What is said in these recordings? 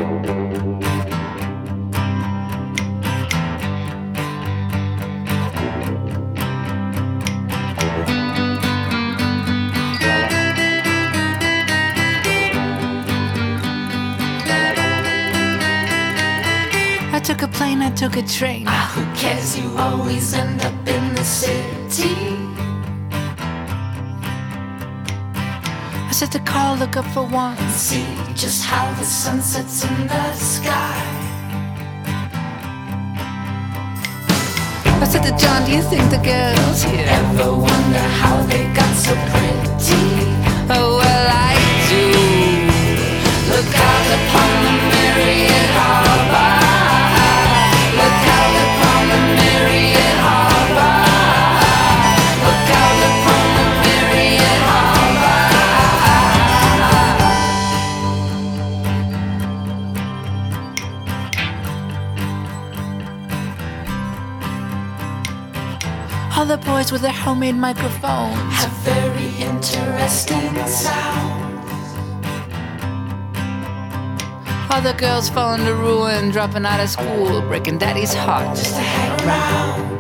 I took a plane, I took a train. Ah, who cares? You always end up in the city. I set the car, look up for one. See just how the sun sets in the sky. I said to John, do you think the girls here Ever wonder how they got so pretty? Oh, well, I do. Look out upon the myriad harbor. Look out upon the myriad harbor. Look out upon the myriad harbor. All the boys with their homemade microphones Have very interesting sound. all the girls falling to ruin, dropping out of school, breaking daddy's heart just To hang around.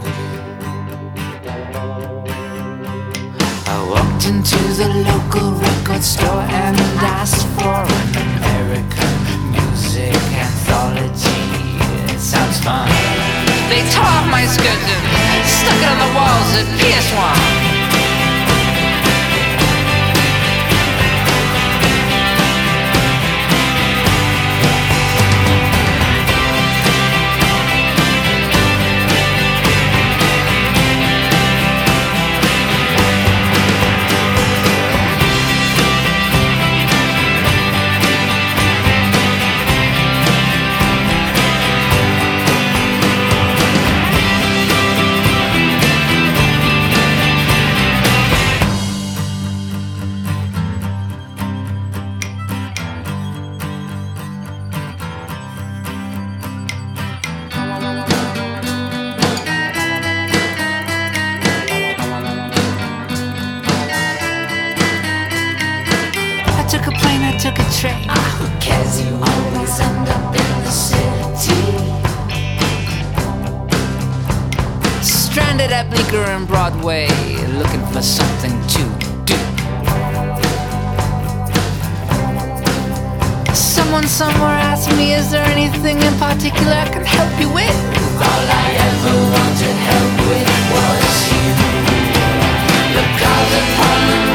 I walked into the local record store and asked for an American music anthology. It sounds fun. They tore off my skirt and stuck it on the walls at PS1. I took a plane, I took a train. Ah, who cares? You always end up in the city. Stranded at Bleecker and Broadway, looking for something to do. Someone somewhere asked me, is there anything in particular I can help you with? All I ever wanted help with was you. Look out upon the